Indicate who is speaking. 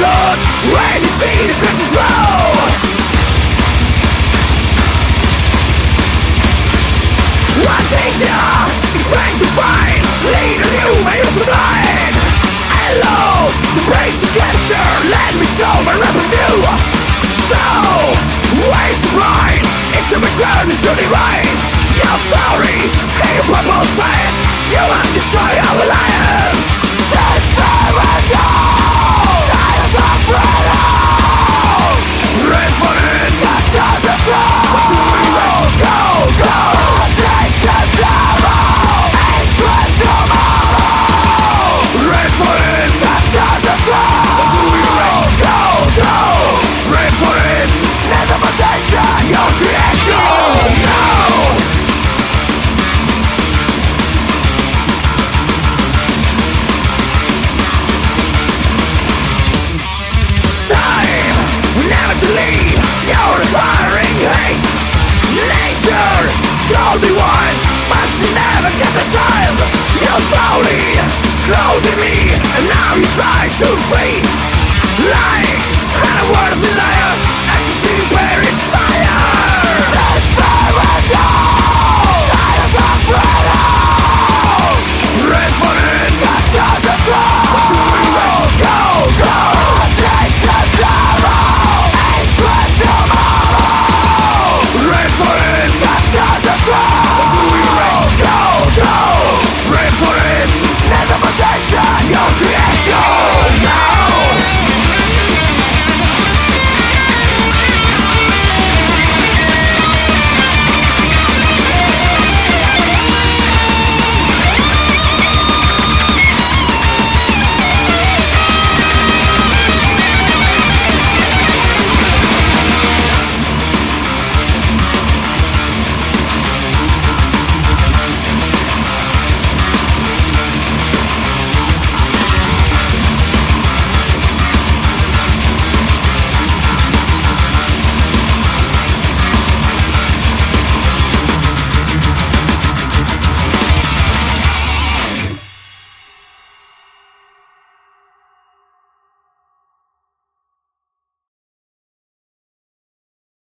Speaker 1: good when you see the Christmas road. One teacher is trying to find lead a new way of blind. Hello, to break the capture, let me show my revenue. So, where's the pride? It's a return to the right. Your story, and your purple science, you must destroy our lives. This paradise, science of freedom. Raise for it, not just the flow. Go, go, take the sorrow and twist tomorrow. Raise for it, not just the flow. Go, go, raise for it, let the protection, your creation. No. Never to leave, you're inspiring hate. Nature told me once, but she never get the time. You're slowly clothing me, and now you try to free.